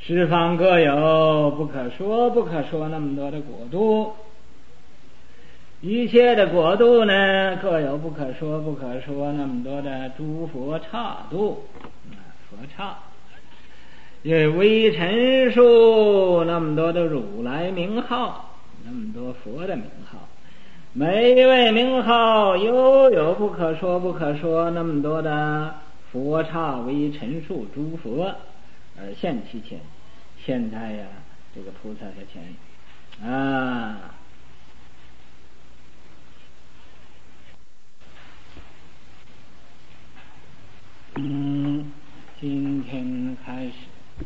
十方各有不可说不可说那么多的国度，一切的国度呢各有不可说不可说那么多的诸佛刹度，佛刹也微尘数那么多的如来名号，那么多佛的名号，每一位名号又有不可说不可说那么多的佛刹微尘数诸佛而现其前，现在呀这个菩萨的前啊。今天开始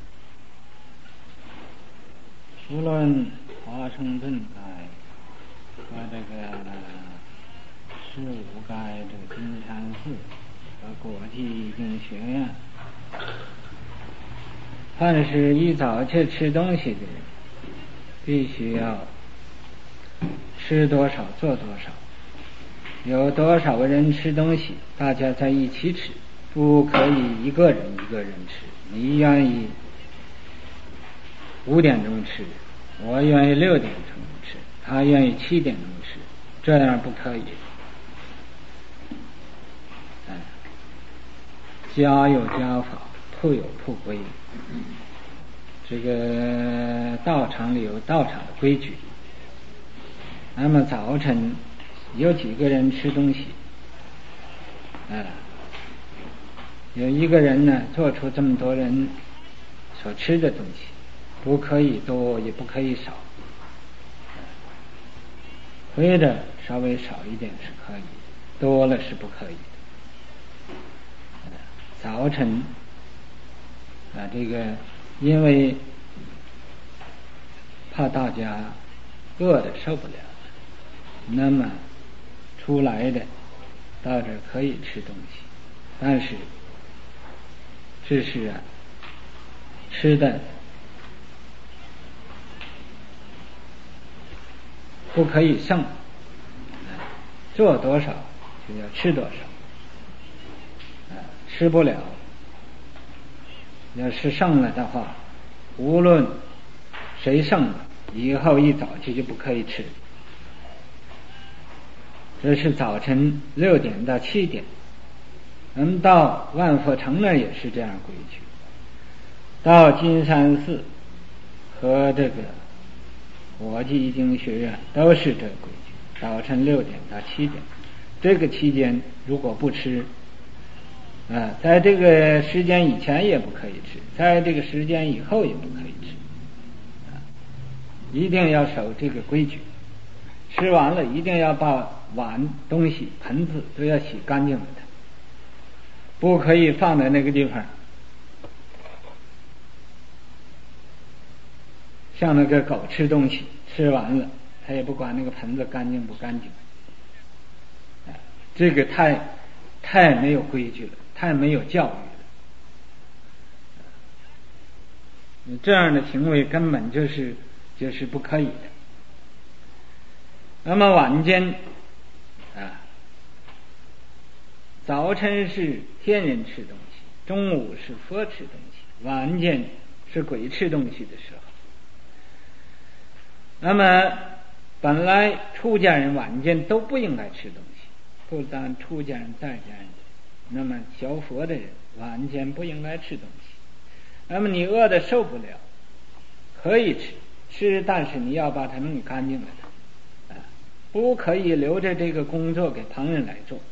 无论华盛顿该和这个15该这个金山寺和国际经学院，凡是一早去吃东西的人，必须要吃多少做多少，有多少个人吃东西大家在一起吃，不可以一个人吃。你愿意5点钟吃，我愿意6点钟吃，他愿意7点钟吃，这样不可以。家有家法，铺有铺规，这个道场里有道场的规矩。那么早晨有几个人吃东西，有一个人呢做出这么多人所吃的东西，不可以多也不可以少，或者稍微少一点是可以，多了是不可以的。早晨这个因为怕大家饿得受不了，那么出来的到这可以吃东西，但是这是吃的不可以剩，做多少就要吃多少，吃不了要是剩了的话，无论谁剩了，以后一早就不可以吃。这是早晨6点到7点，到万佛城那也是这样规矩，到金山寺和这个国际经学院都是这个规矩，早晨6点到7点，这个期间如果不吃在这个时间以前也不可以吃，在这个时间以后也不可以吃，一定要守这个规矩。吃完了一定要把碗东西盆子都要洗干净了的，不可以放在那个地方，像那个狗吃东西吃完了他也不管那个盆子干净不干净，这个太没有规矩了，太没有教育了，这样的行为根本就是不可以的。那么晚间早晨是天人吃东西，中午是佛吃东西，晚间是鬼吃东西的时候。那么本来出家人晚间都不应该吃东西，不但出家人在家人，那么学佛的人晚间不应该吃东西。那么你饿得受不了可以吃，但是你要把它弄干净了的，不可以留着这个工作给旁人来做。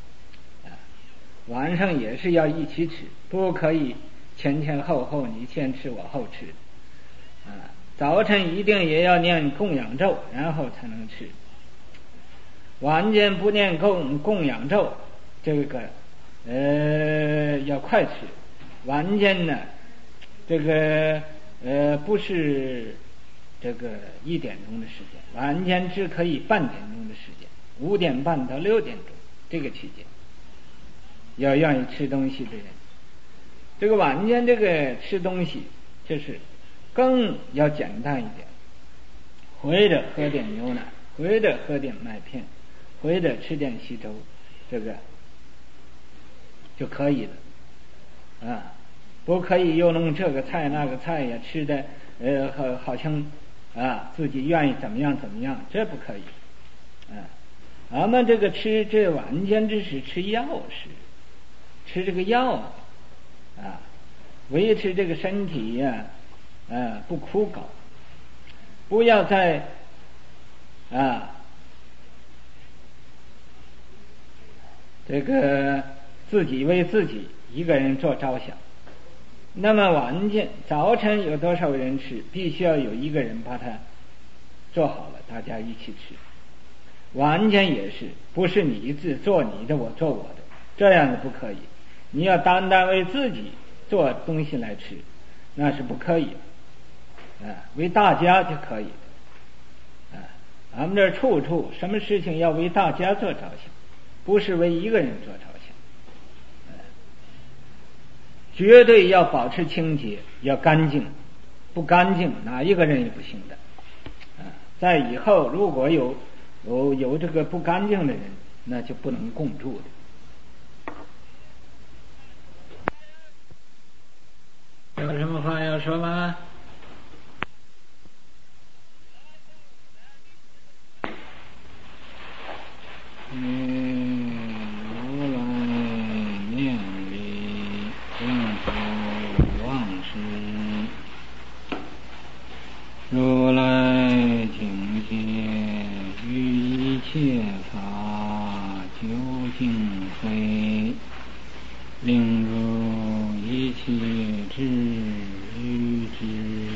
晚上也是要一起吃，不可以前后你先吃我后吃。早晨一定也要念供养咒，然后才能吃。晚间不念供养咒，这个要快吃。晚间呢，这个不是这个1点钟的时间，晚间只可以半点钟的时间，5点半到6点钟这个期间，要愿意吃东西的人，这个晚间这个吃东西就是更要简单一点，或者喝点牛奶，或者喝点麦片，或者吃点稀粥，这个就可以了不可以又弄这个菜那个菜呀，吃的好像自己愿意怎么样怎么样，这不可以。咱们这个吃这晚间之时吃药食，吃这个药维持这个身体呀不枯槁，不要再这个自己为自己一个人做着想。那么晚间早晨有多少人吃，必须要有一个人把它做好了，大家一起吃。晚间也是，不是你做你的，我做我的，这样的不可以。你要单单为自己做东西来吃，那是不可以为大家就可以咱们这处处什么事情要为大家做着想，不是为一个人做着想。绝对要保持清洁，要干净，不干净哪一个人也不行的在以后如果有这个不干净的人，那就不能共住的。有什么话要说吗？如来念力永不忘失，如来境界于一切法究竟慧，令入一切智于之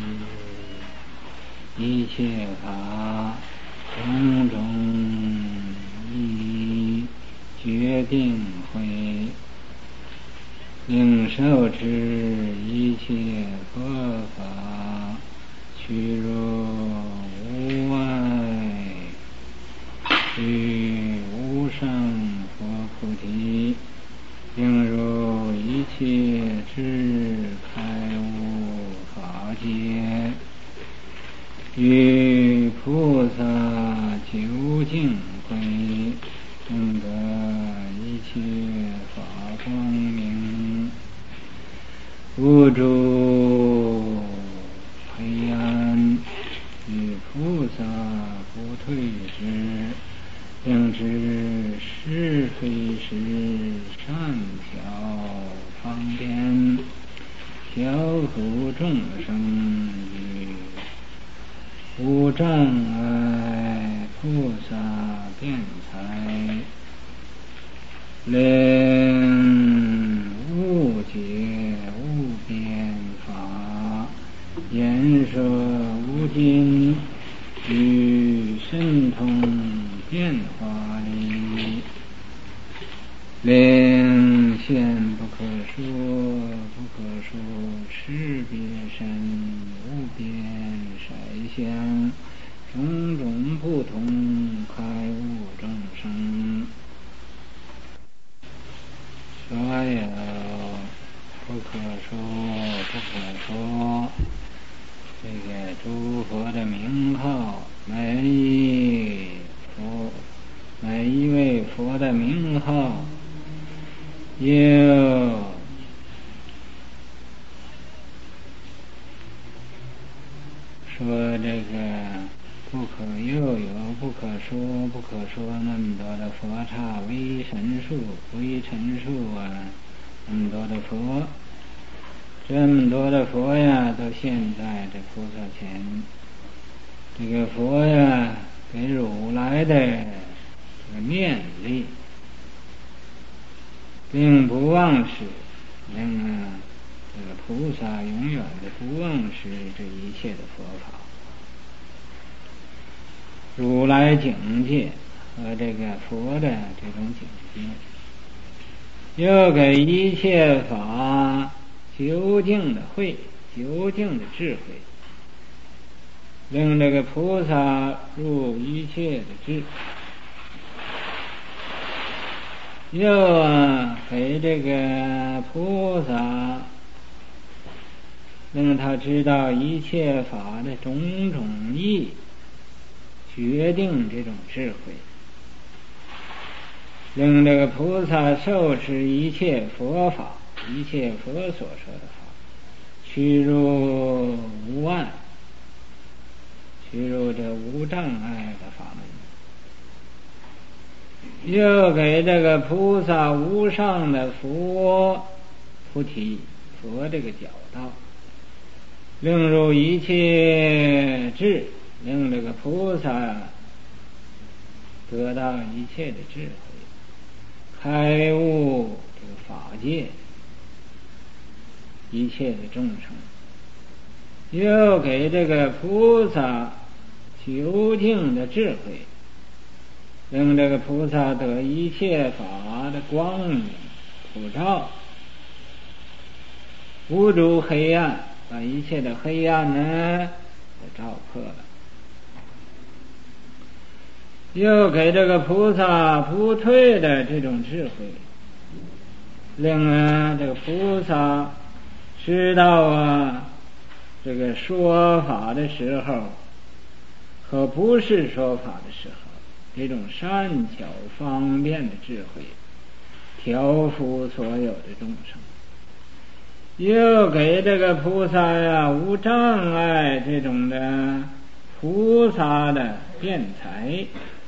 一切法种种一决定慧，令受持一切佛法趋入无碍于无上佛菩提，令入一切智开悟法界，于菩萨究竟慧，令得一切法光明，无诸黑暗，于菩萨不退之，令知是非是善巧方便，调伏众生于无障碍菩萨辩才，令无解无边法，言说无尽与神通变化力，令现不可说不可说识别身无边筛相，种种不同开悟众生，所有不可说不可说这个诸佛的名号，每一位佛的名号又说这个又有不可说不可说那么多的佛刹微尘数那么多的佛，这么多的佛呀都现在这菩萨前，这个佛呀给如来的这个面力，并不忘失，令这个菩萨永远的不忘失这一切的佛法，如来境界和这个佛的这种境界，又给一切法究竟的慧，究竟的智慧，令这个菩萨入一切的智，又给这个菩萨令他知道一切法的种种义，决定这种智慧，令这个菩萨受持一切佛法，一切佛所说的法， 驱入无碍，驱入这无障碍的法门，又给这个菩萨无上的佛菩提佛这个教导，令入一切智，令这个菩萨得到一切的智慧，开悟这个法界一切的众生，又给这个菩萨究竟的智慧，令这个菩萨得一切法的光明普照，无诸黑暗，把一切的黑暗呢都照破了，又给这个菩萨不退的这种智慧，令这个菩萨知道这个说法的时候和不是说法的时候，这种善巧方便的智慧调伏所有的众生，又给这个菩萨无障碍这种的菩萨的辩才，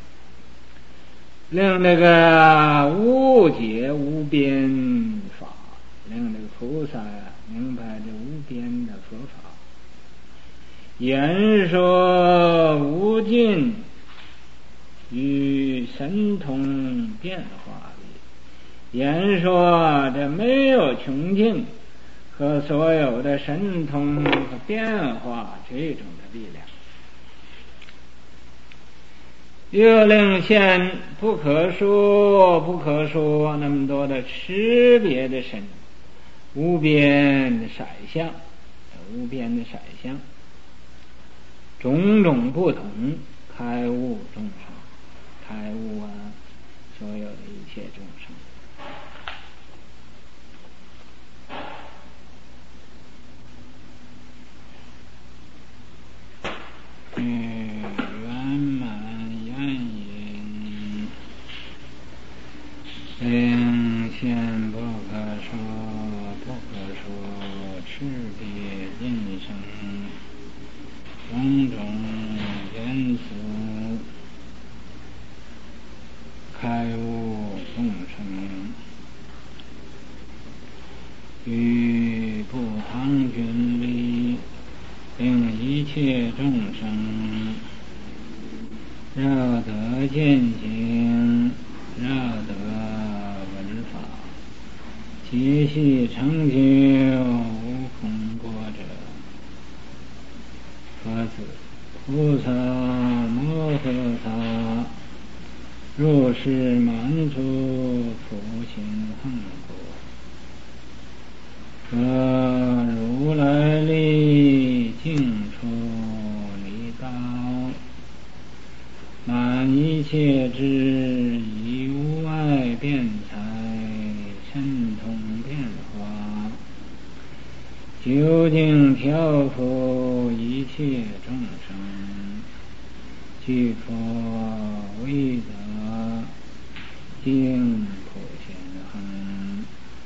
令这个无解无边法，令这个菩萨明白这无边的佛法，言说无尽与神通变化力，言说这没有穷尽和所有的神通和变化这种的力量，又令现不可说那么多的识别的身，无边的色相，无边的色相，种种不同，开悟众生，开悟所有的一切众生。圆满愿引，令现不可说识别尽生，种种言辞，开悟众生，于不唐君力，令一切众生绕得见行，绕得闻法，皆系成就无空果者。佛子菩萨摩诃萨，若是满足普行恒果，如来力尽处离道，满一切智，以无碍辩才，神通变化，究竟调伏一切众生，具佛威德，净普贤恒，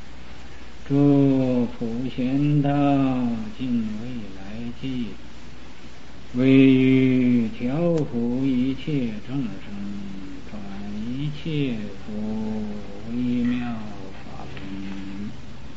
诸普贤道尽未来际，为于调伏一切众生，转一切佛微妙法门。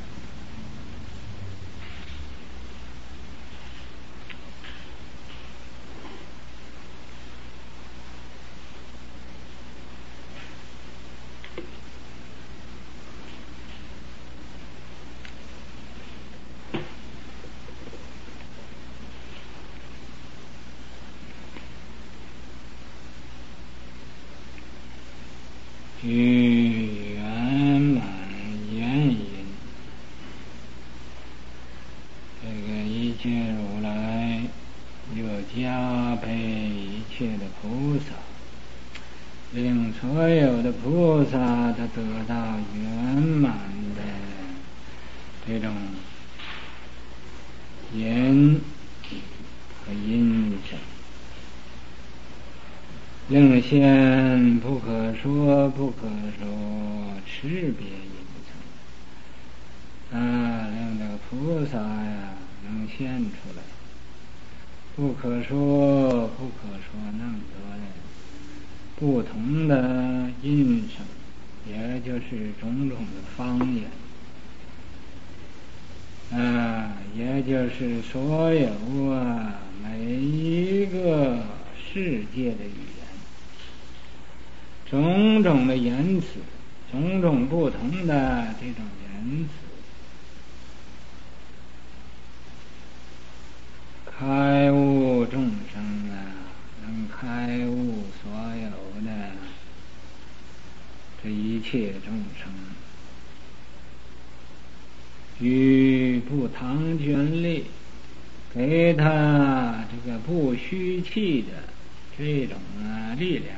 于圆满愿引，这个一切如来又加倍一切的菩萨，令所有的菩萨都得到圆满的这种言和音声，令现不可说识别音声，令这个菩萨能现出来，不可说那么多的不同的音声，也就是种种的方言，也就是所有每一个世界的语言，种种的言辞，种种不同的这种言辞，开悟众生能开悟所有的这一切众生，于不唐捐力，给他这个不虚气的这种力量，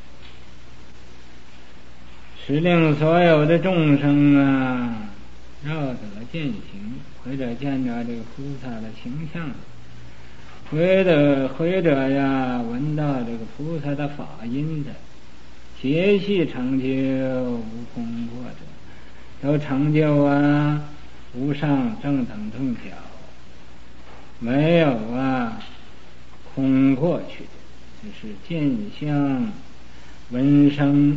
使令所有的众生绕得见行，或者见着这个菩萨的形象，或者闻到这个菩萨的法音的，皆系成就无空过者，都成就无上正等正觉，没有空过去的，就是见相闻声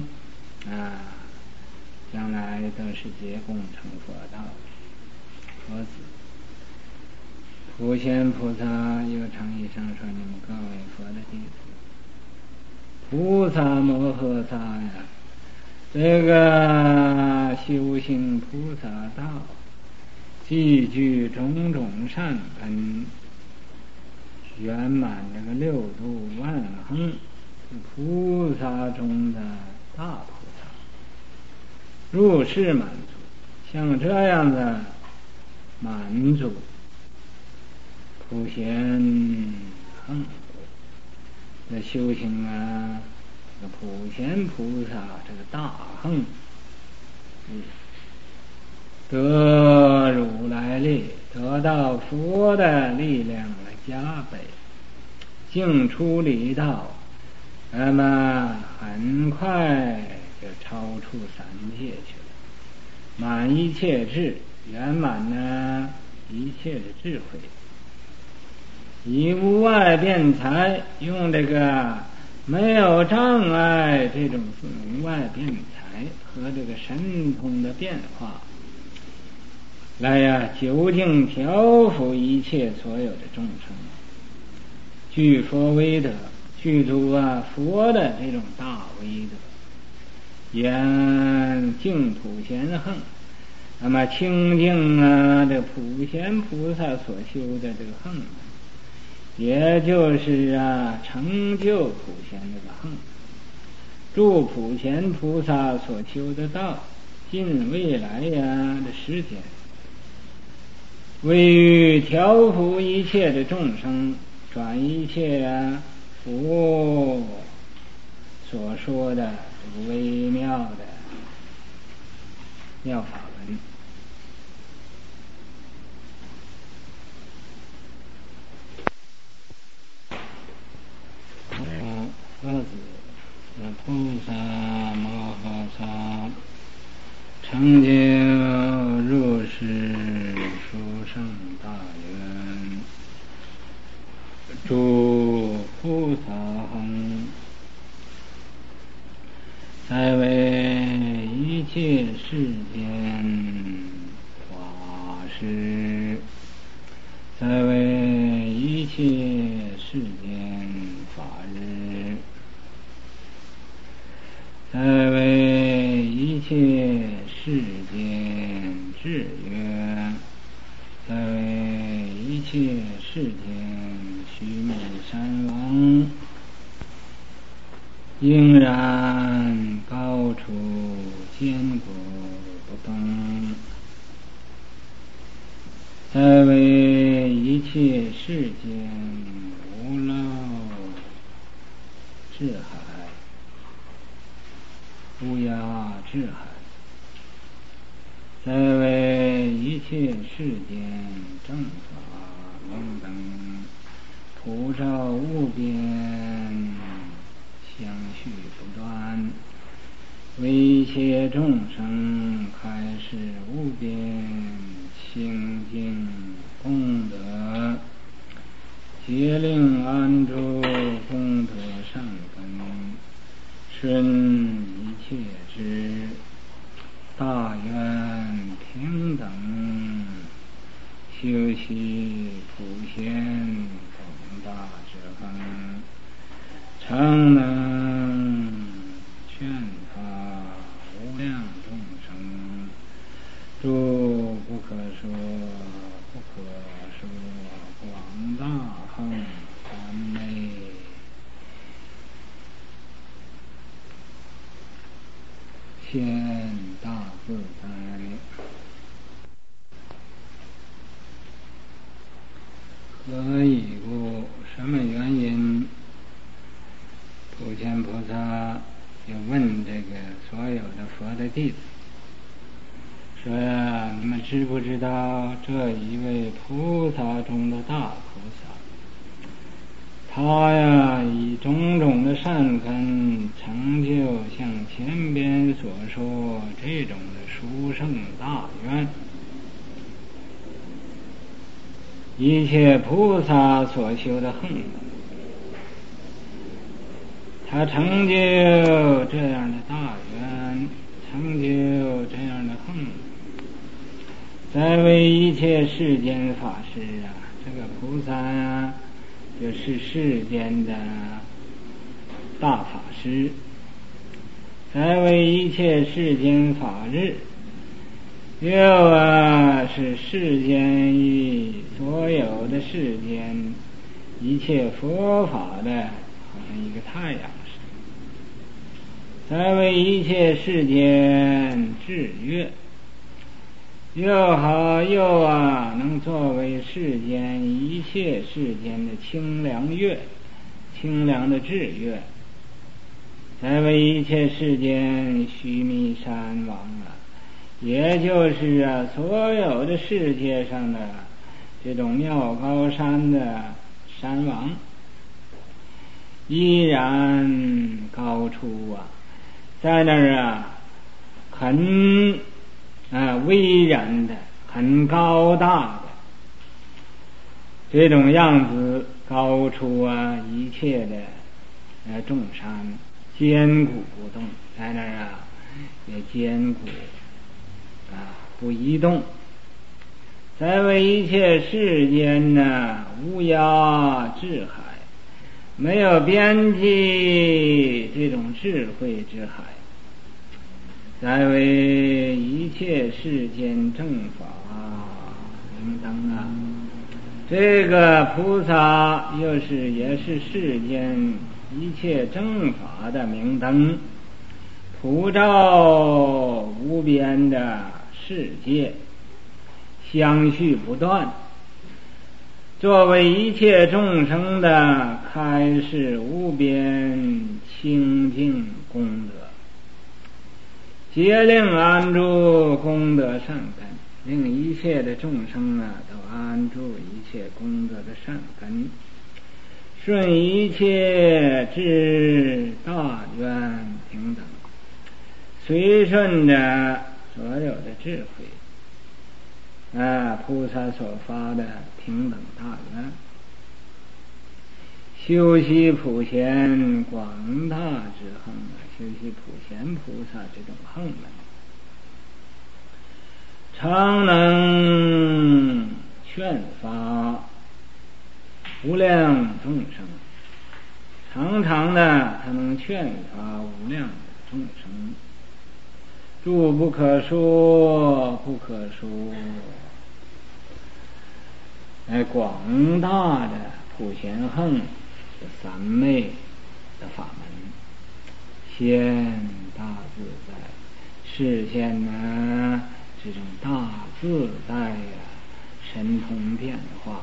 将来都是结供成佛道佛子。普贤菩萨又常以上说：你们各位佛的弟子，菩萨摩诃萨这个修行菩萨道，既具种种善根，圆满这个六度万行，菩萨中的大菩萨，入世满足，像这样的满足普贤横的修行这个普贤菩萨这个大横，得如来力，得到佛的力量来加倍，净出离道，那么很快就超出三界去了，满一切智，圆满一切的智慧，以无外辩才，用这个没有障碍这种无外辩才和这个神通的变化，来究竟调伏一切所有的众生，具佛威德，具足佛的这种大威德，言净土贤横，那么清净这普贤菩萨所修的这个横，也就是成就普贤这个横，助普贤菩萨所修的道，尽未来的时间，为于调伏一切的众生，转一切佛所说的这个微妙的妙法文。佛子菩萨摩诃萨成就入世殊胜大愿，诸菩萨横，在为一切世间法师，在为一切世间法日，在为一切世间制约，在为一切世间须弥山王，应然高处坚固不动，在为一切世间无漏智海，无涯智海，在为一切世间正法明灯，普照无边，相续不断，为一切众生开示无边清净功德，节令安住功德善根，顺一切之大愿平等，修习普贤广大之恒，常能劝发无量众生，诸不可说不可说广大恒三昧，现大自在。何以故？什么原因？普贤菩萨就问这个所有的佛的弟子说呀，你们知不知道这一位菩萨中的大菩萨，他呀以种种的善根成就像前边所说这种的殊胜大愿，一切菩萨所修的恒，他成就这样的大愿，成就这样的恒，在为一切世间法师啊，这个菩萨啊就是世间的大法师，在为一切世间法日，又是世间所有的世间一切佛法的好像一个太阳似的，在为一切世间制月，又好又能作为世间一切世间的清凉月，清凉的制月，在为一切世间须弥山王也就是所有的世界上的这种妙高山的山王，依然高出在那儿很巍然的，很高大的这种样子，高出一切的众山，坚固不动，在那儿也坚固不移动，在为一切世间无涯智海，没有边际这种智慧之海，在为一切世间正法明灯这个菩萨也是世间一切正法的明灯，普照无边的世界，相续不断，作为一切众生的开示无边清净功德，节令安住功德善根，令一切的众生都安住一切功德的善根，顺一切之大愿平等，随顺着所有的智慧菩萨所发的平等大愿，修习普贤广大之恒修习普贤菩萨这种恒能，常能劝发无量众生，常常的他能劝发无量的众生，诸不可说不可说广大的普贤恒的三昧的法门，现大自在，实现这种大自在神通变化。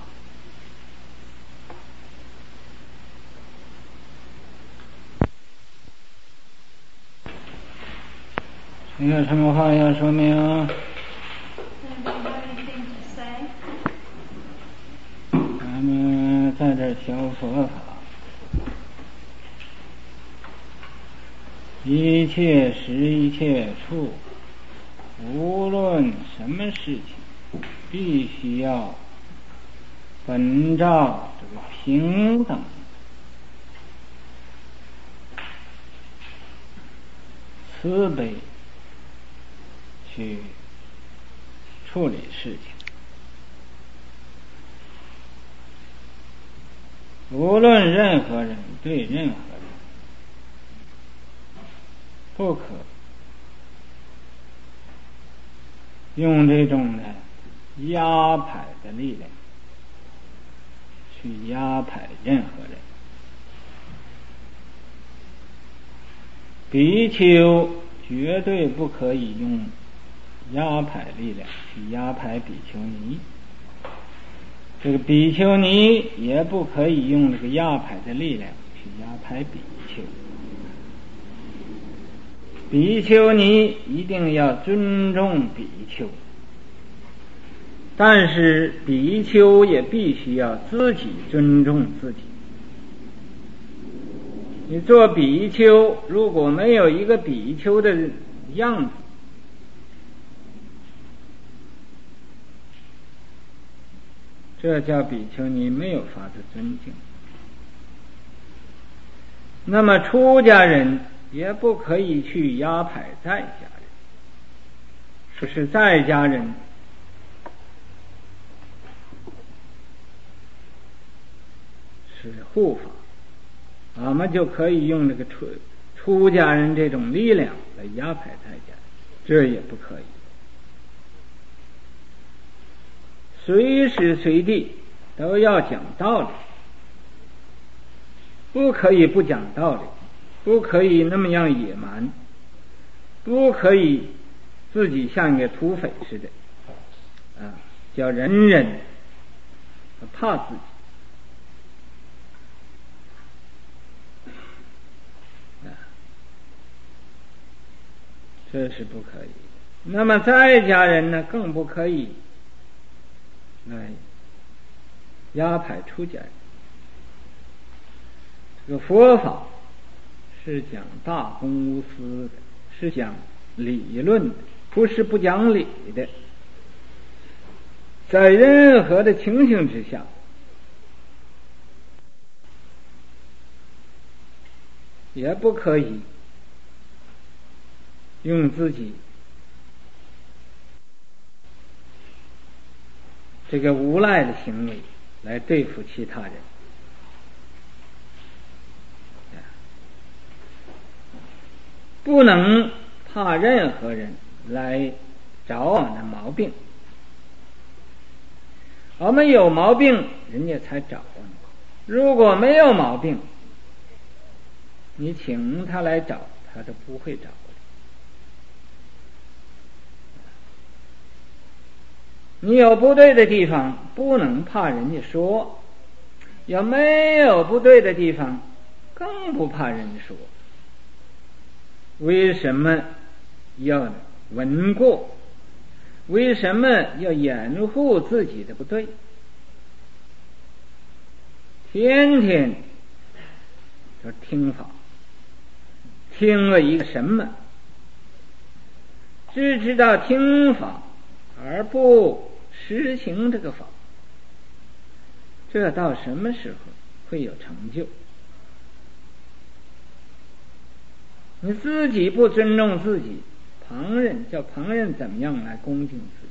你有什么话要说明？咱们在这学佛法，一切时一切处，无论什么事情，必须要本照这个平等慈悲去处理事情，无论任何人对任何人，不可用这种的压迫的力量去压迫任何人。比丘绝对不可以用压迫力量去压迫比丘尼，这个比丘尼也不可以用这个压迫的力量去压迫比丘。比丘尼一定要尊重比丘，但是比丘也必须要自己尊重自己。你做比丘，如果没有一个比丘的样子，这叫比丘尼没有法子尊敬。那么出家人也不可以去压迫在家人，说是在家人是护法，我们就可以用这个出家人这种力量来压迫在家人，这也不可以。随时随地都要讲道理，不可以不讲道理，不可以那么样野蛮，不可以自己像一个土匪似的叫人人怕自己。这是不可以的。那么在家人呢，更不可以来压迫出家人。这个佛法是讲大公无私的，是讲理论的，不是不讲理的。在任何的情形之下，也不可以用自己这个无赖的行为来对付其他人。不能怕任何人来找我们的毛病，我们有毛病人家才找我们，如果没有毛病，你请他来找他都不会找的。你有不对的地方不能怕人家说，有没有不对的地方更不怕人家说。为什么要闻过？为什么要掩护自己的不对？天天就听法，听了一个什么？只知道听法而不实行这个法，这到什么时候会有成就？你自己不尊重自己，旁人叫旁人怎么样来恭敬自己？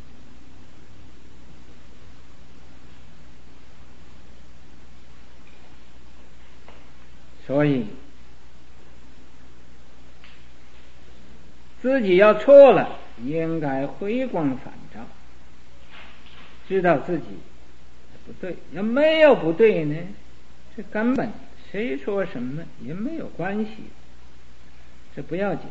所以自己要错了，应该回光返照，知道自己不对。要没有不对呢，这根本谁说什么也没有关系，这不要紧。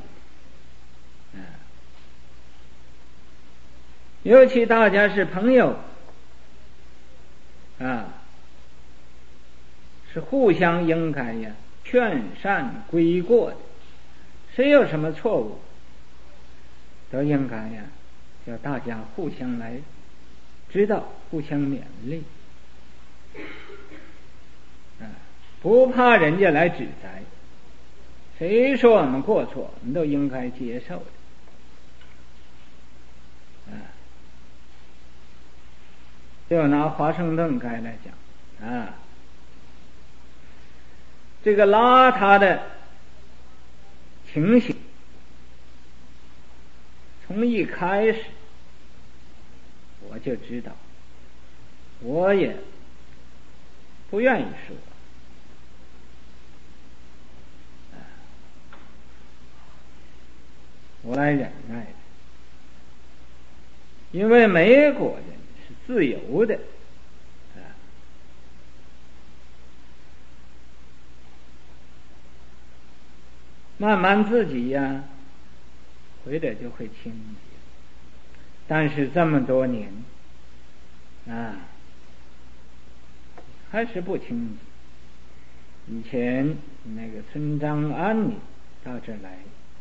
尤其大家是朋友是互相应该呀劝善归过的，谁有什么错误都应该呀叫大家互相来知道，互相勉励不怕人家来指责，谁说我们过错我们都应该接受的就拿华盛顿该来讲啊，这个邋遢的情形从一开始我就知道，我也不愿意说，我来忍耐的，因为美国人是自由的，慢慢自己呀，回来就会清洁。但是这么多年还是不清洁。以前那个村长安妮到这儿来，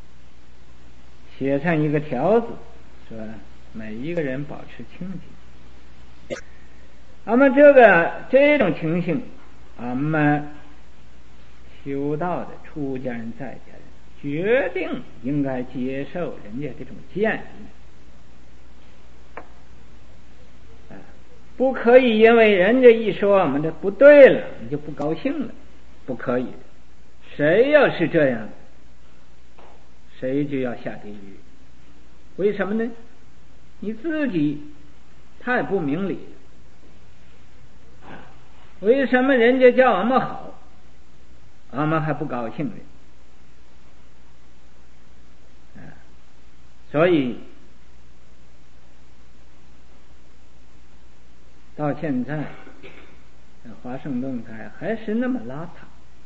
写上一个条子，说每一个人保持清洁。那么这种情形，俺们修道的出家人在家人决定应该接受人家这种建议，不可以因为人家一说我们这不对了，你就不高兴了，不可以。谁要是这样，谁就要下地狱。为什么呢？你自己太不明理了。为什么人家叫我们好，我们还不高兴呢？所以到现在华盛顿还是那么邋遢，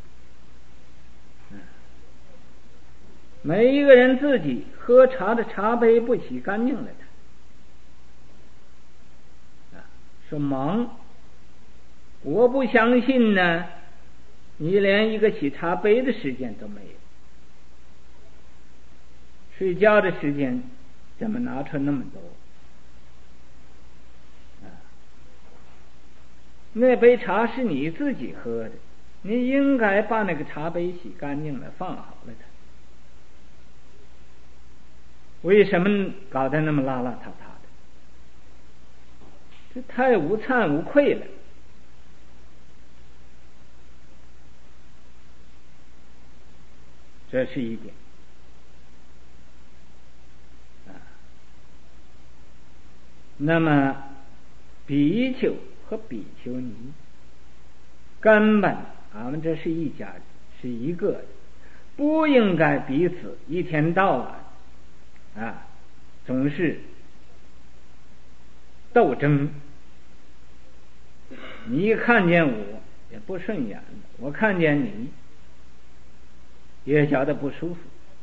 每一个人自己喝茶的茶杯不洗干净了的，说忙，我不相信呢，你连一个洗茶杯的时间都没有，睡觉的时间怎么拿出那么多？那杯茶是你自己喝的，你应该把那个茶杯洗干净了，放好了它。为什么搞得那么邋邋遢遢的？这太无惭无愧了。这是一点。那么比丘和比丘尼根本俺们这是一家人，是一个的，不应该彼此一天到晚总是斗争。你看见我也不顺眼，我看见你也觉得不舒服，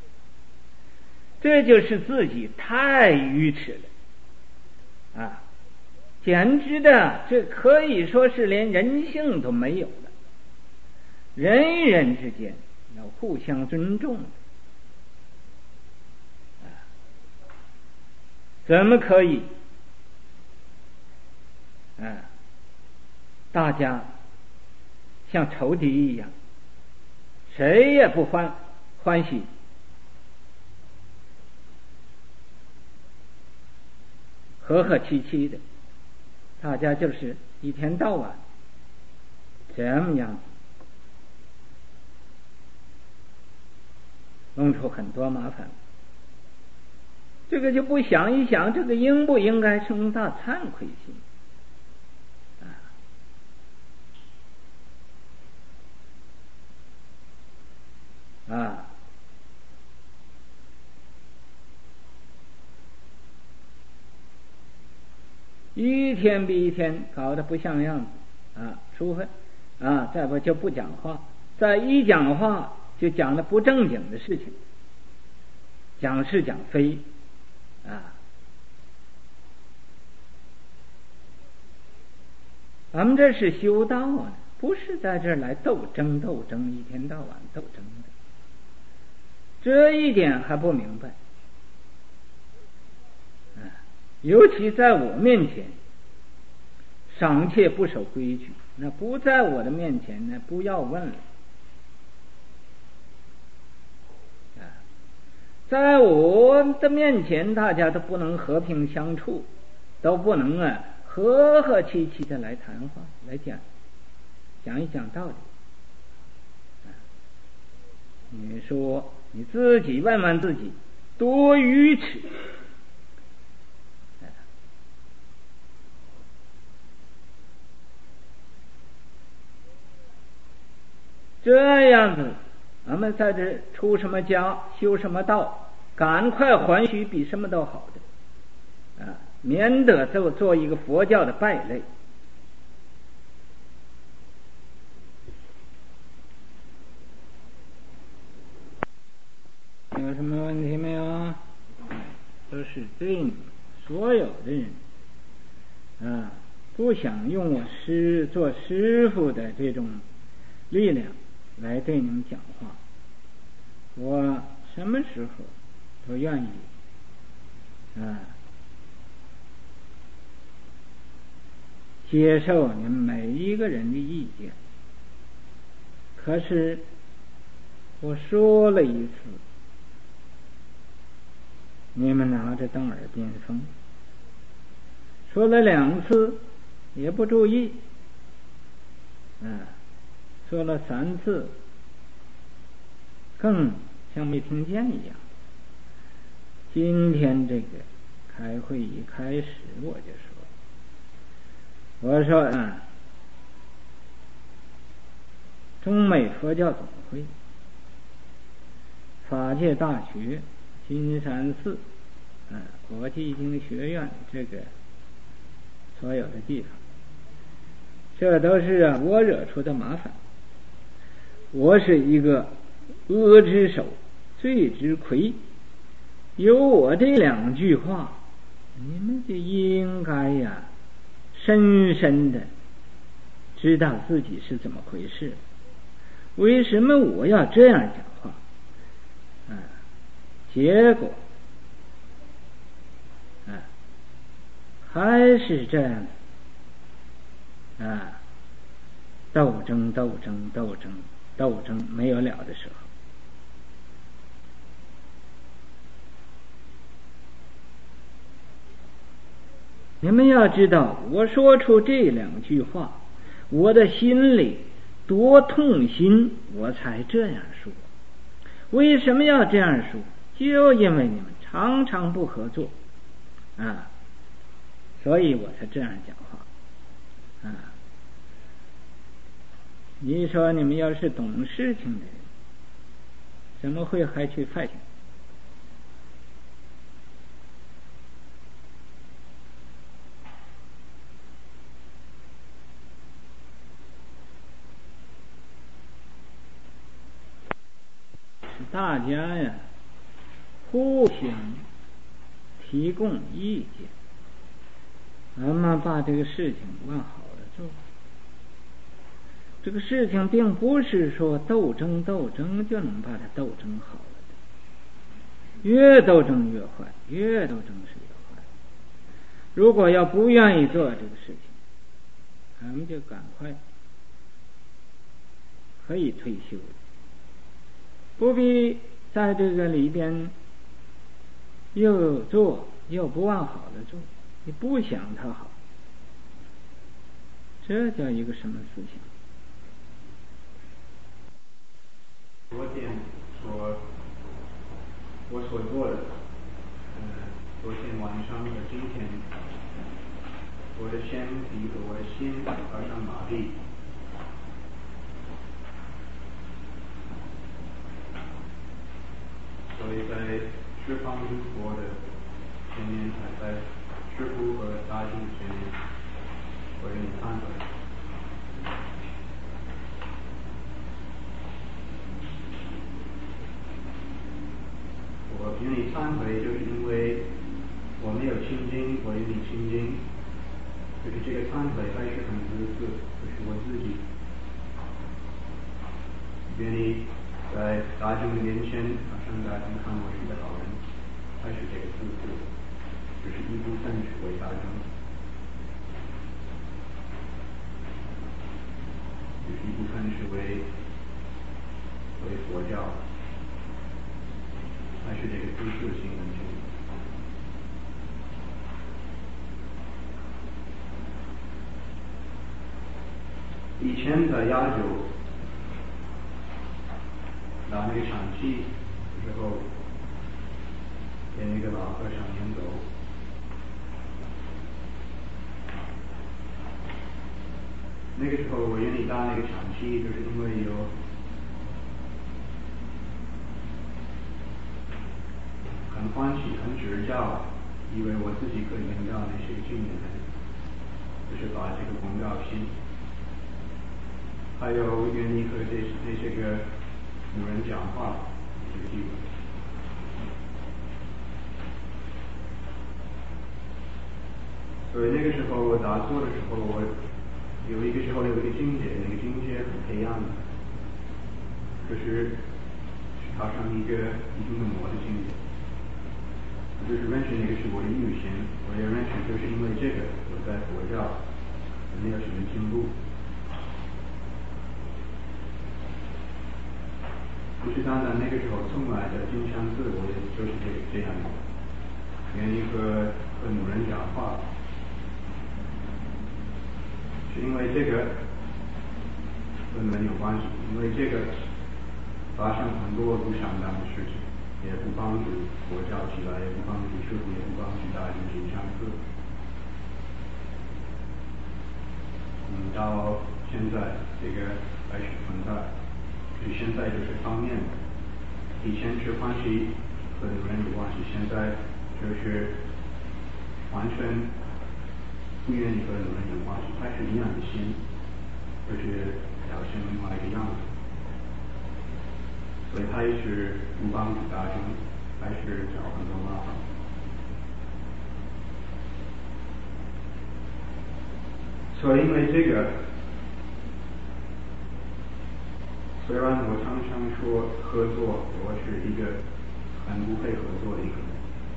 这就是自己太愚痴了简直的，这可以说是连人性都没有了。人与人之间要互相尊重怎么可以大家像仇敌一样，谁也不欢喜，和和气气的，大家就是一天到晚这么样，弄出很多麻烦。这个就不想一想，这个应不应该生大惭愧心一天比一天搞得不像样子除非再不就不讲话，再一讲话就讲的不正经的事情，讲是讲非咱们这是修道不是在这儿来斗争，一天到晚斗争的，这一点还不明白尤其在我面前尚且不守规矩，那不在我的面前呢，不要问了在我的面前大家都不能和平相处，都不能和和气气的来谈话，来讲一讲道理。你说你自己问问自己，多愚痴！这样子，咱们在这出什么家，修什么道，赶快还许比什么都好的，免得做一个佛教的败类。有什么问题没有？都是对你所有的人不想用我做师父的这种力量来对你们讲话，我什么时候都愿意接受你们每一个人的意见。可是我说了一次，你们拿着当耳边风；说了2次也不注意，说了3次更像没听见一样。今天这个开会一开始我就说中美佛教总会、法界大学、金山寺、国际经学院，这个所有的地方，这都是我惹出的麻烦。我是一个恶之首，罪之魁，有我这2句话，你们就应该深深的知道自己是怎么回事。为什么我要这样讲话？结果还是这样斗争没有了的时候。你们要知道，我说出这2句话，我的心里多痛心，我才这样说。为什么要这样说？就因为你们常常不合作所以我才这样讲话你说你们要是懂事情的人，怎么会还去派遣？大家互相提供意见，咱们把这个事情往好了做。这个事情并不是说斗争就能把它斗争好了的，越斗争越坏，越斗争是越坏。如果要不愿意做这个事情，咱们就赶快可以退休，不必在这个里边又做又不往好的做，你不想它好，这叫一个什么思想？ 昨天说我所做的，昨天晚上和今天，我的身体和我的心好像麻痹，所以在释放诸佛的前面，在师父和大众前面，我给你忏悔。我跟你忏悔，就是因为我没有清净，我与你清净，就是这个忏悔还是很自私，就是我自己愿意在大众的面前，好像大众看我是个好人，还是这个自私，就是一部分是为大众，就是一部分是为佛教。还是这个自私性问题。 以前在亚洲拿那个长期的时候，给那个老和尚演奏。那个时候我愿意打那个长期，就是因为有很欢喜、很指教，以为我自己可以领到那些经验，就是把这个公告心，还有愿意和那些个有人讲话这个机会。所以那个时候我打坐的时候，我有一个时候有一个境界，那个境界很黑暗的，就是踏上一个一定的魔的境界。就是认识那个是我的欲心，我也认识就是因为这个我在佛教没有什么进步。不是单单那个时候从来的金山寺，我也就是这样的，愿意和女人讲话，是因为这个跟人有关系，因为这个发生很多不相当的事情。也不帮助佛教起来，也不帮助师父，也不帮助大众进上课。到现在这个还是存在，就现在就是方面的。以前是关系和女人有关系，现在就是完全不愿意和女人有关系，还是一样的心，就是表现另外一个样子。所以他也是不帮助大众，还是找很多麻烦。所以因为这个，虽然我常常说合作，我是一个很不配合作的一个人。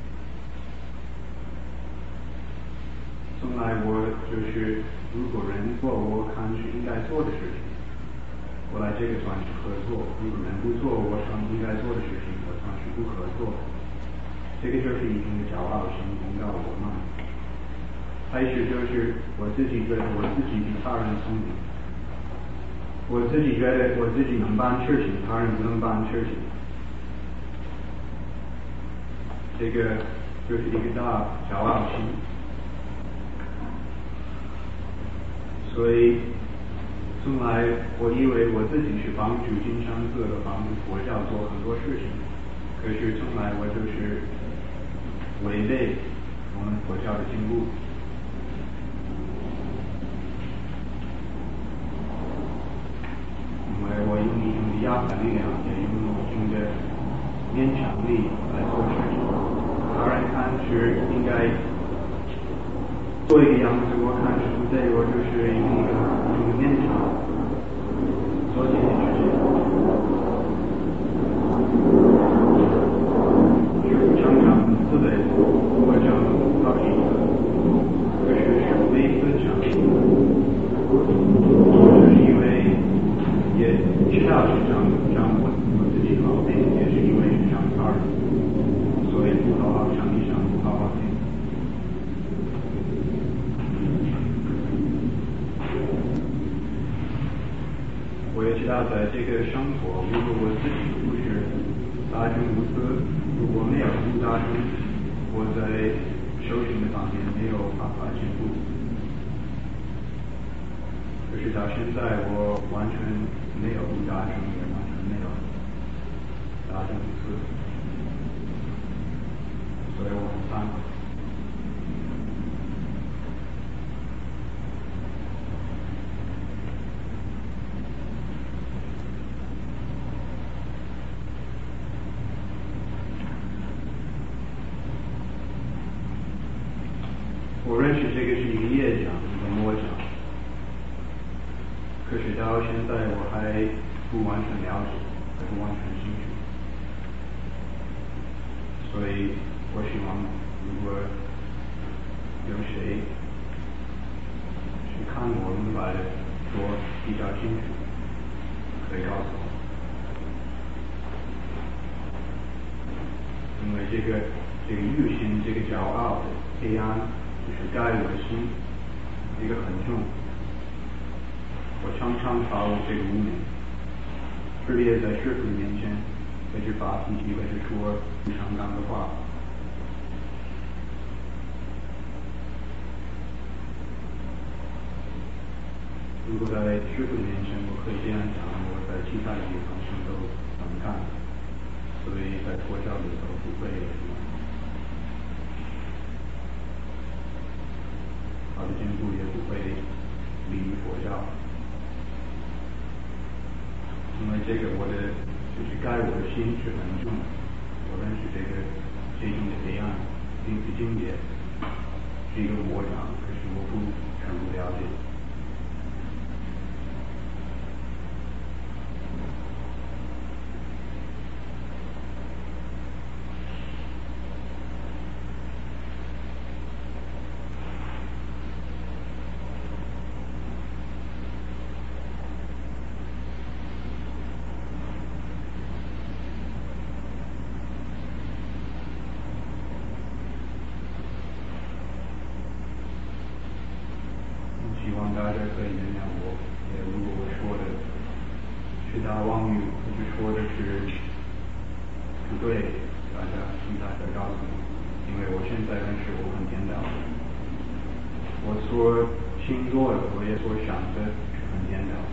从来我就是如果人做我看是应该做的事情，我来这个团是合作；如果人不做我想应该做的事情，我团是不合作。这个就是一种骄傲心公告我慢。还是就是我自己觉得我自己比他人聪明，我自己觉得我自己能办事情，他人不能办事情。这个就是一个大骄傲心。所以从来我以为我自己是帮助金山寺和帮助佛教做很多事情，可是从来我就是违背我们佛教的进步。因为我用一种的压迫力量，也用一种的勉强力来做事情。当然看是应该做一个样子，我看是不对，我就是用一种勉强做这件事情。是常常自卑，我讲到底，可是每次讲，就是因为也知道是讲我自己好，也是因为是讲他人，所以不好好讲一讲，不好好听。我也知道在这个生活，如果我自己不是大众无私，如果没有无大众，我在修行的方面没有办法进步。可是到现在，我完全没有无大众，也完全没有大众无私，所以我很惭愧。我认识这个是一个业障，一个魔障，可是到现在我还不完全了解，还不完全清楚，所以我希望如果有谁去看我明白的说比较清楚，可以告诉我，因为这个欲心，这个骄傲的黑暗。就是盖我的心，一个很重。 我常常逃这个污名，特别在师傅面前，为这发脾气，为这说不上当的话。如果在师傅面前我可以这样讲，我在其他地方什么都能干，所以在佛教里头不会有什么好的进步，也不会离佛教。因为这个我的就是改我的心是很重，我认识这种的黑暗，并不境界是一个魔障，可是我不全部了解。希望大家可以原谅我，如果我说的是大妄语，或者说的是不对，请大家告诉我，因为我现在认识我很颠倒，我所听多的，我也所想的是很颠倒，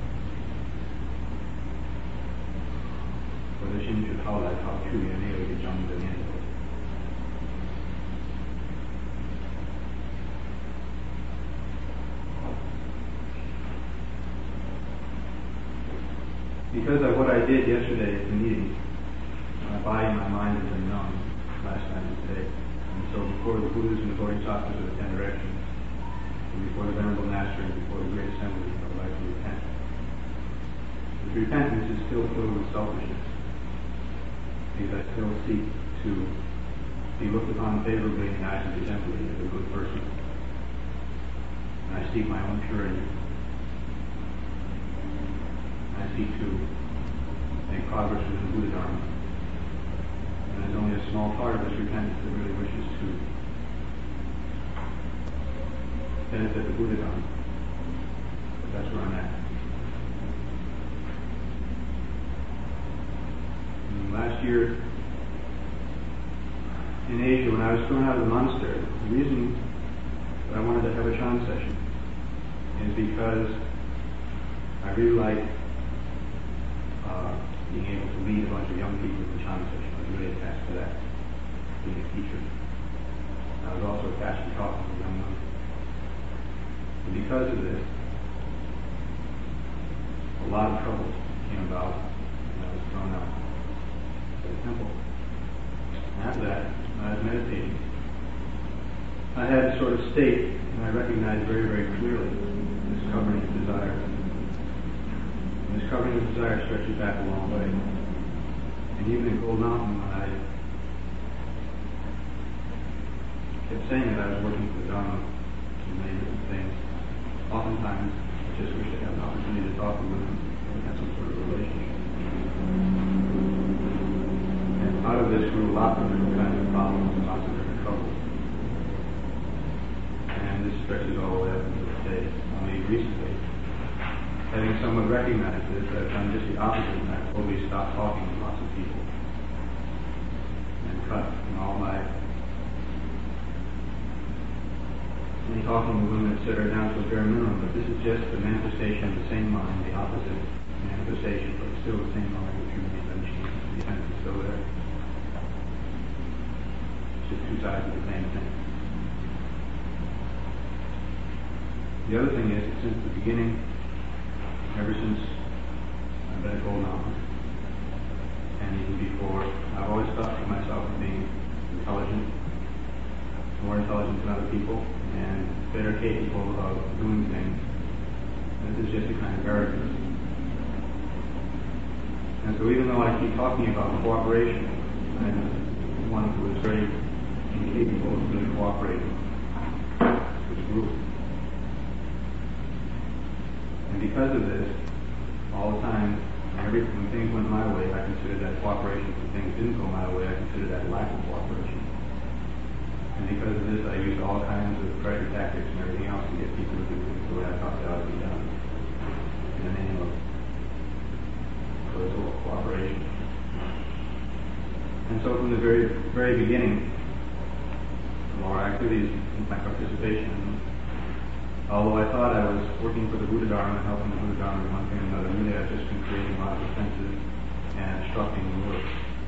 我的心是逃来逃去，也没有一个正的念头。Because of what I did yesterday at the meeting, my body and my mind have been numb last night and today. And so before the Buddhas and the Bodhisattvas of the Ten Directions, and before the Venerable Master and before the Great Assembly, I would like to repent. But repentance is still filled with selfishness, because I still seek to be looked upon favorably in the eyes of the assembly as a good person. And I seek my own purity. I seek to make progress with the Buddha Dharma. And there's only a small part of this repentance that really wishes to benefit the Buddha Dharma. But that's where I'm at. And last year in Asia, when I was thrown out of the monastery, the reason that I wanted to have a Chan session is because I really like being able to lead a bunch of young people to the Chan session. I was really attached to that, being a teacher. I was also attached to talking to young women. And because of this, a lot of troubles came about when I was thrown out of the temple. And after that, when I was meditating, I had a sort of state, and I recognized very, very clearly this covering of desire. This covering of desire stretches back a long way. And even in Gold Mountain, when I kept saying that I was working for the Dharma and many different things, oftentimes I just wish to have an opportunity to talk with women and have some sort of relationship. And out of this grew lots of different kinds of problems and lots of different troubles. And this stretches all the way up until today. Only recently, having someone recognize this, I've done just the opposite, and I've totally stopped talking to lots of people. And cut all my talking to women, etc., down to a bare minimum. But this is just the manifestation of the same mind, the opposite manifestation, but still the same mind which remains unchanged. The essence is still there. It's just two sides of the same thing. The other thing is that since the beginning, ever since I've been at Gold Mountain, and even before, I've always thought of myself as being intelligent, more intelligent than other people, and better capable of doing things. This is just a kind of arrogance. And so even though I keep talking about cooperation, I'm one who is very incapable of really cooperating with the group. And because of this, all the time, when things went my way, I considered that cooperation. When things didn't go my way, I considered that lack of cooperation. And because of this, I used all kinds of pressure tactics and everything else to get people to do things the way I thought that ought to be done. the name of cooperation. And so from the very beginning of our activities, my participation, although I thought I was working for the Buddha Dharma and helping the Buddha Dharma in one thing or another, really I've just been creating a lot of offenses and obstructing the work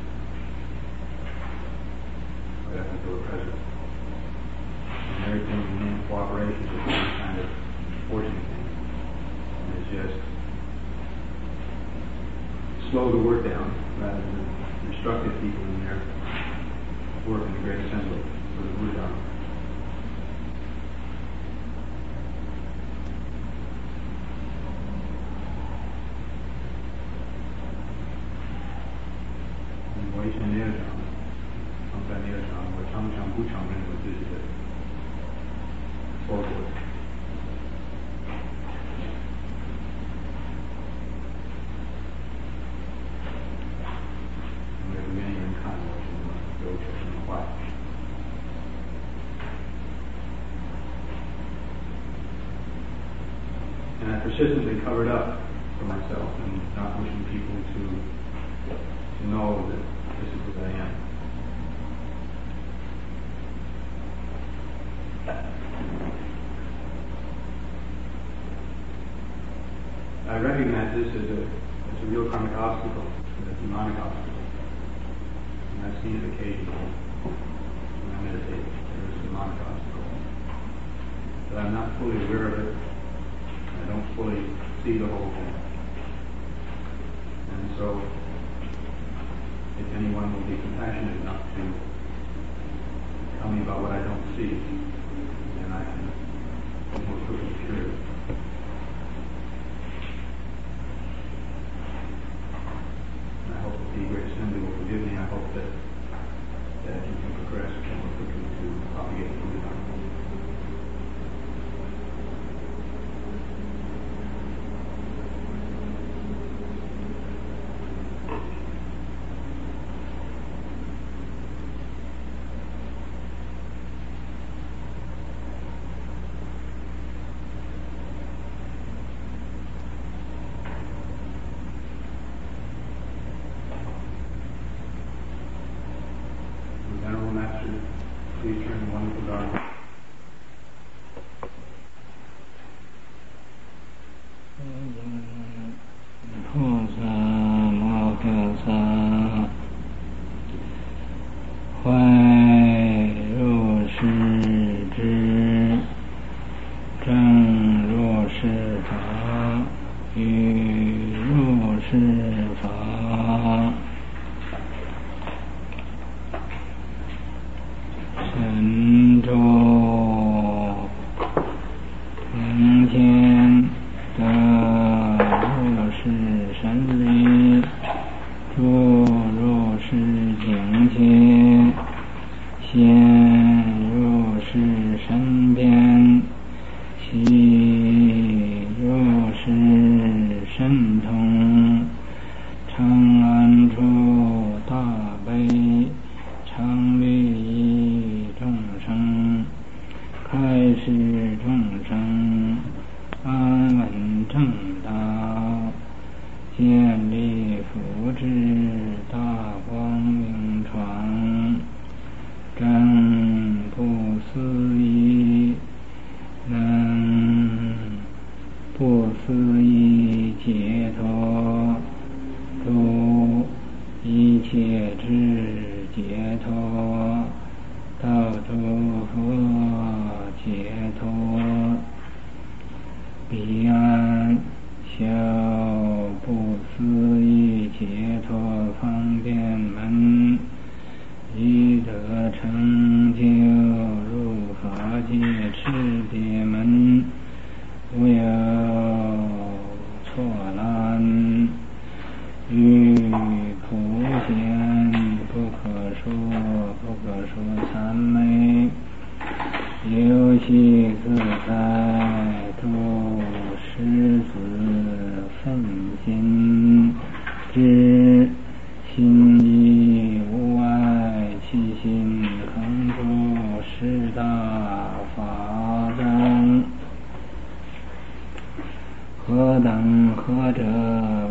right up until the present. And everything in the name of cooperation is just kind of forcing things. And it's just slow the work down rather than instructive people in their work in the great assembly for the Buddha Dharma.我以前那个讲，刚才那个讲，我常常不承认我自己的错误。因为不愿意人看我什么优秀什么坏。And I persistently covered up for myself and not wishing people to know that this is what I am. I recognize this as a real karmic obstacle, a demonic obstacle. And I've seen it occasionally when I meditate. There is a demonic obstacle. But I'm not fully aware of it. I don't fully see the whole thing. And so, if anyone will be compassionate enough to tell me about what I don't see, then I can more quickly cure it. And I hope that the Great Assembly will forgive me. I hope that you can progress more quickly to propagate the Buddha Dharma. Venerable Master, please turn the wonderful Dharma.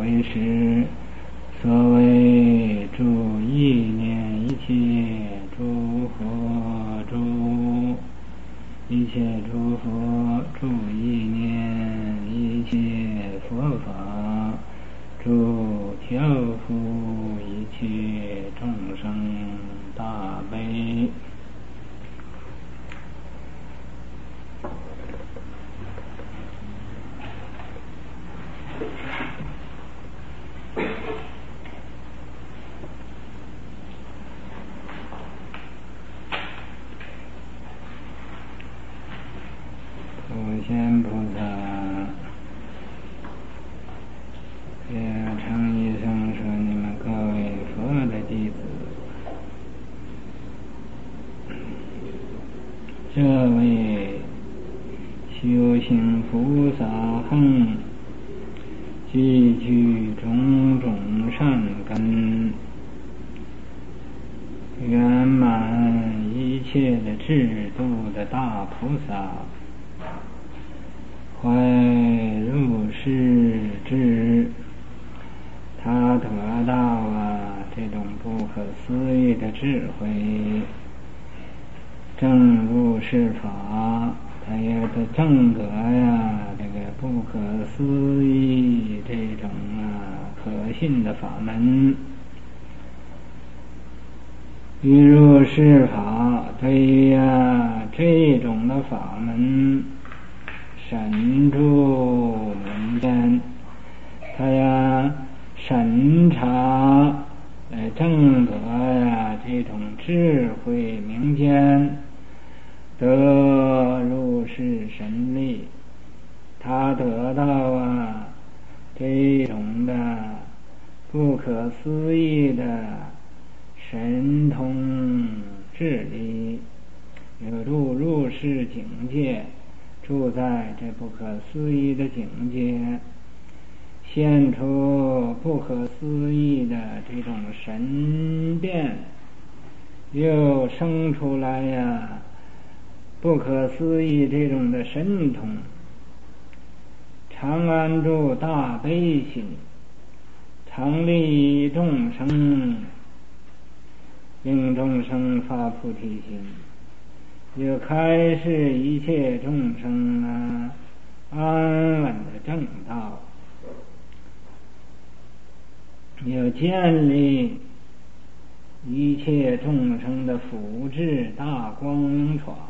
为实。所谓诸意念一切诸佛诸一切诸佛诸意念一切佛法诸调伏一切众生大悲。普贤菩萨诚意生说，你们各位佛的弟子，这位修行菩萨行，积聚种种善根，圆满一切的制度的大菩萨，怀入世智，他得到这种不可思议的智慧，证入世法，他也得证得这个不可思议这种可信的法门。欲入世法，对于这种的法门审住门间，他审查证得这种智慧明见，得入世神力，他得到这种的不可思议的神通智力，有入世境界，住在这不可思议的境界，现出不可思议的这种神变，又生出来不可思议这种的神通，常安住大悲心，常利众生，令众生发菩提心，又开示一切众生安稳的正道，又建立一切众生的福智大光闯，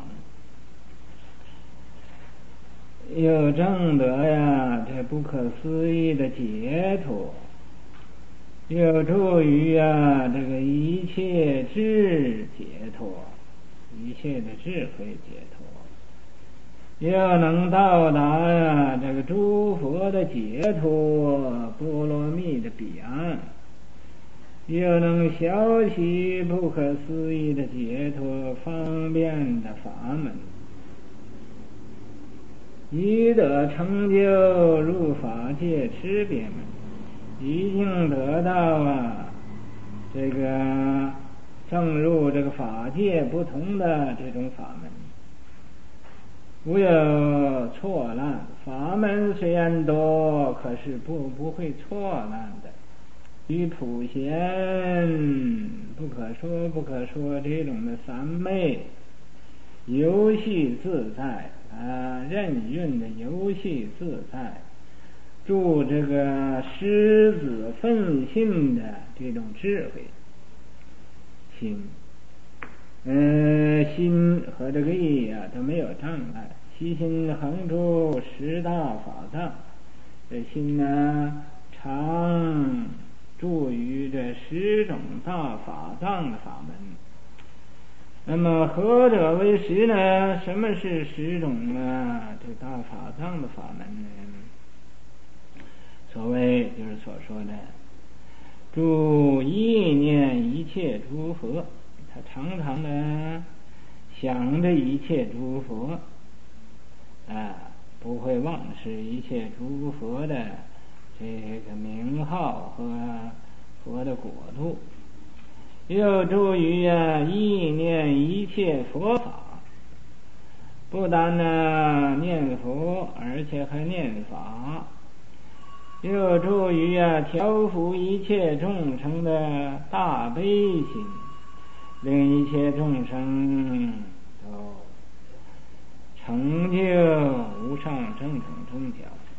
又证得这不可思议的解脱，又助于这个一切智解脱，一切的智慧解脱，又能到达这个诸佛的解脱波罗蜜的彼岸，又能晓习不可思议的解脱方便的法门，已得成就入法界持别门，已经得到这个证入这个法界不同的这种法门，无有错乱。法门虽然多，可是不会错乱的。与普贤不可说这种的三昧，游戏自在任运的游戏自在，助这个狮子奋性的这种智慧心，心和这个意都没有障碍。悉心恒住十大法藏，这心常住于这十种大法藏的法门。那么何者为十呢？什么是十种这大法藏的法门呢？所谓就是所说的诸意念一切诸佛，他常常的想着一切诸佛不会忘失一切诸佛的这个名号和佛的国度，又助于意念一切佛法，不但念佛，而且还念法， 有助于调伏一切众生的大悲心，令一切众生都成就无上正统宗教。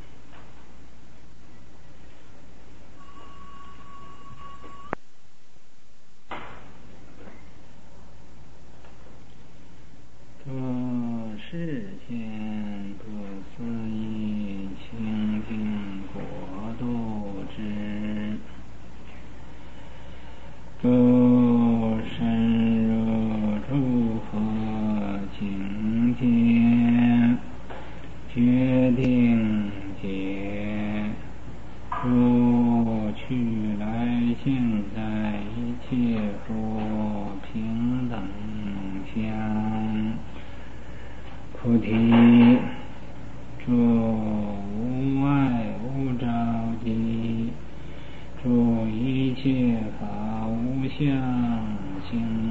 世间不思议清净国度之不深入诸佛境界，决定解诸去来现在一切佛平等相，菩提诸无爱无着急，诸一切法无相行